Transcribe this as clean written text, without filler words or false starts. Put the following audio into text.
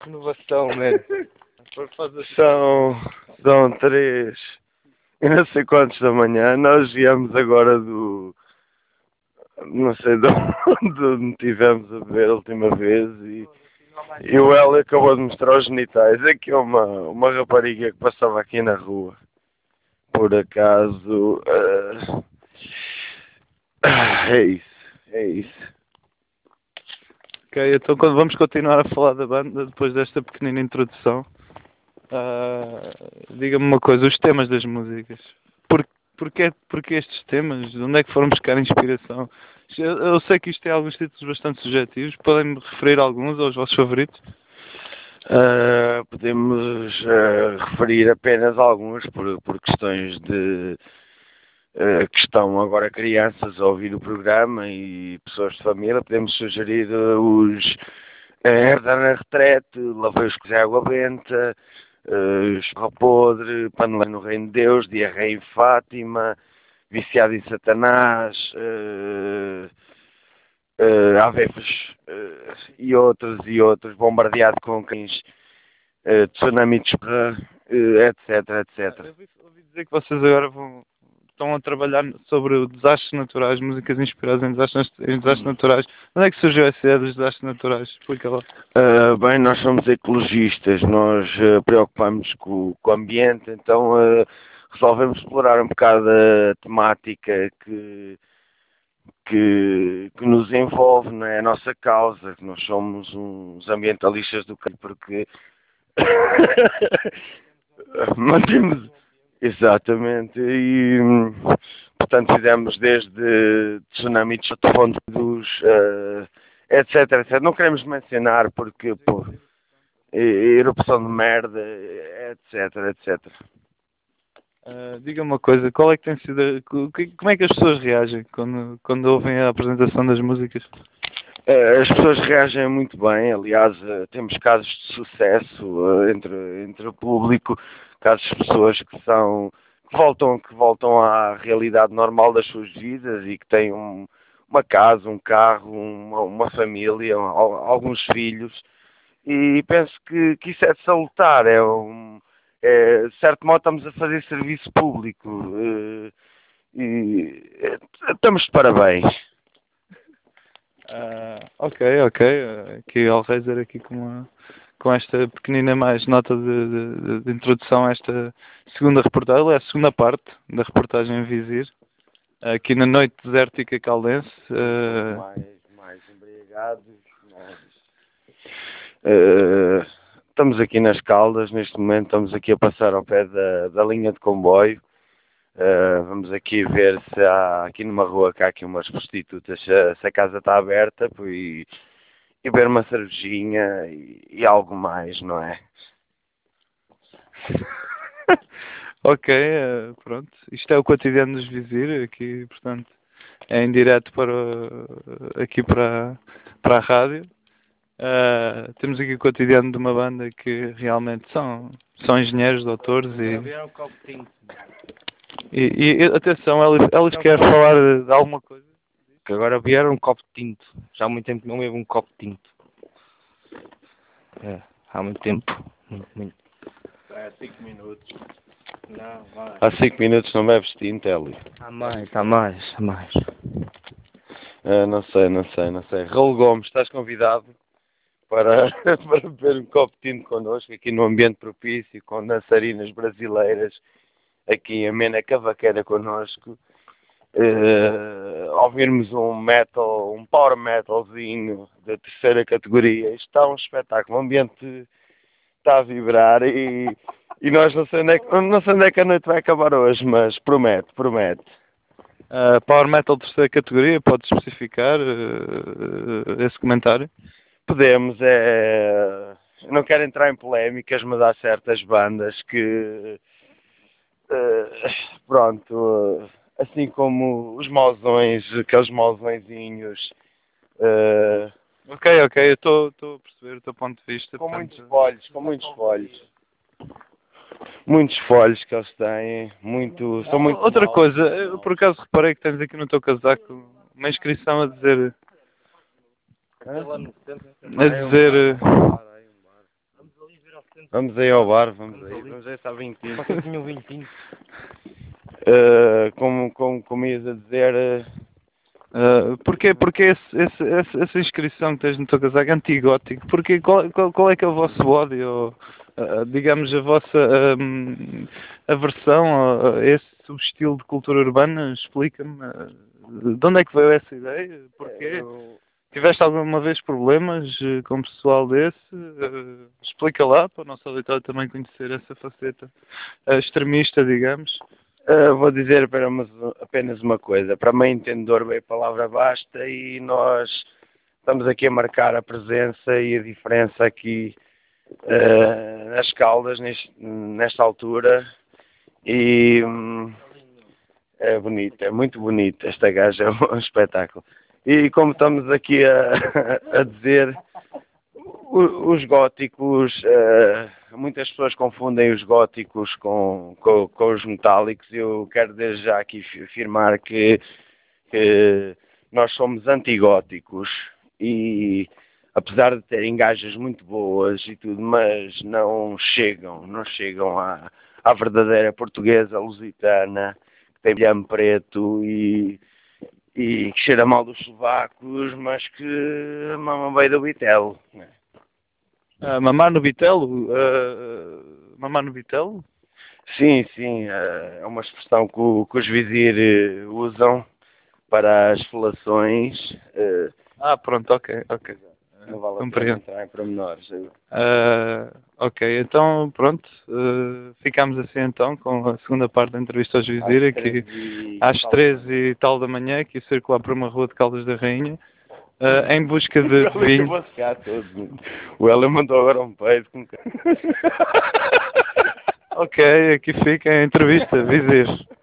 Renovação, né? São 3, eu não sei quantos da manhã. Nós viemos agora não sei de onde tivemos a beber a última vez e o Hélio acabou de mostrar os genitais. Aqui é uma rapariga que passava aqui na rua. Por acaso, é isso. Ok, então vamos continuar a falar da banda depois desta pequenina introdução. Diga-me uma coisa, os temas das músicas. Porquê estes temas? De onde é que foram buscar inspiração? Eu sei que isto tem alguns títulos bastante subjetivos. Podem-me referir alguns aos vossos favoritos? Podemos referir apenas alguns por questões de que estão agora crianças a ouvir o programa e pessoas de família. Podemos sugerir os Herdar na Retrete, Laveiros de Água Benta, Escorra Podre, Paneleiro no Reino de Deus, Diarreia em Fátima, Viciado em Satanás, Avefas e outros, Bombardeado com Cães, Tsunami de Escorra, etc. Ouvi dizer que vocês agora estão a trabalhar sobre desastres naturais, músicas inspiradas em desastres naturais. Onde é que surgiu essa ideia dos desastres naturais? Explica lá. Bem, nós somos ecologistas, nós preocupamos com o ambiente, então resolvemos explorar um bocado a temática que nos envolve, não é? A nossa causa, que nós somos uns ambientalistas do campo, porque mantemos, exatamente, e portanto fizemos desde tsunami de fondos, etc. Não queremos mencionar porque, pô, erupção de merda, etc. Diga uma coisa, qual é que tem sido, como é que as pessoas reagem quando ouvem a apresentação das músicas? As pessoas reagem muito bem, aliás, temos casos de sucesso entre o público, casos de pessoas que voltam à realidade normal das suas vidas e que têm uma casa, um carro, uma família, alguns filhos, e penso que isso é de salutar, de certo modo estamos a fazer serviço público, estamos de parabéns. Ok. Aqui ao Reiser aqui com esta pequenina mais nota de introdução a esta segunda reportagem, é a segunda parte da reportagem Vizir, aqui na noite desértica caldense. Mais embriagados, estamos aqui nas Caldas, neste momento estamos aqui a passar ao pé da linha de comboio. Vamos aqui ver se há aqui numa rua que há aqui umas prostitutas, se a casa está aberta e beber uma cervejinha e algo mais, não é? Ok, pronto. Isto é o cotidiano dos Vizir, aqui, portanto, é em direto aqui para a rádio. Temos aqui o cotidiano de uma banda que realmente são engenheiros, doutores e atenção, eles querem falar de alguma coisa. Que agora vieram um copo de tinto. Já há muito tempo que não bebo um copo de tinto. Há muito tempo. Muito. Há 5 minutos. Não, vai. Há 5 minutos não bebes tinto, Hélio? Há mais. Não sei. Raul Gomes, estás convidado para beber um copo de tinto connosco, aqui no ambiente propício, com dançarinas brasileiras, aqui a Mena Cavaqueira connosco. Ouvirmos um power metalzinho da terceira categoria. Isto está um espetáculo, o ambiente está a vibrar e nós não sei onde é que a noite vai acabar hoje, mas promete. Power Metal terceira categoria, pode especificar esse comentário? Podemos, eu não quero entrar em polémicas, mas há certas bandas que, pronto, assim como os mauzões, aqueles mauzõezinhos, Ok, eu estou a perceber o teu ponto de vista. com muitos folhos. Muitos folhos que eles têm, são muito Outra maus. coisa, eu por acaso reparei que tens aqui no teu casaco uma inscrição a dizer... Vamos aí ao bar, vamos aí estar vinho tinto. Vocês tinham vinho tinto. Como ias a dizer, Porque essa inscrição que tens no teu casaco, antigótico, porque qual é que é o vosso ódio, ou, digamos, a vossa aversão a esse subestilo de cultura urbana? Explica-me, de onde é que veio essa ideia? Porquê? Tiveste alguma vez problemas com pessoal desse? Explica lá, para o nosso auditório também conhecer essa faceta extremista, digamos. vou dizer apenas uma coisa. Para mim, entendedor, bem a palavra basta e nós estamos aqui a marcar a presença e a diferença aqui nas Caldas, nesta altura. E é bonito, é muito bonito. Esta gaja é um espetáculo. E como estamos aqui a dizer, os góticos, muitas pessoas confundem os góticos com os metálicos. Eu quero desde já aqui afirmar que nós somos antigóticos e apesar de terem gajas muito boas e tudo, mas não chegam à verdadeira portuguesa lusitana, que tem brilhame preto e que cheira mal dos sovacos, mas que mama bem do bitelo. Mamar no bitelo? Mamar no bitelo? Sim, é uma expressão que os vizir usam para as felações. Pronto, ok. Não vale a pena Compreendo. entrar em pormenores. Ok, então pronto, ficamos assim então com a segunda parte da entrevista aos Vizir, aqui às 13 e tal da manhã, aqui a circular por uma rua de Caldas da Rainha, em busca de vinho. O Hélio mandou agora um peido. Ok, aqui fica a entrevista, Vizir.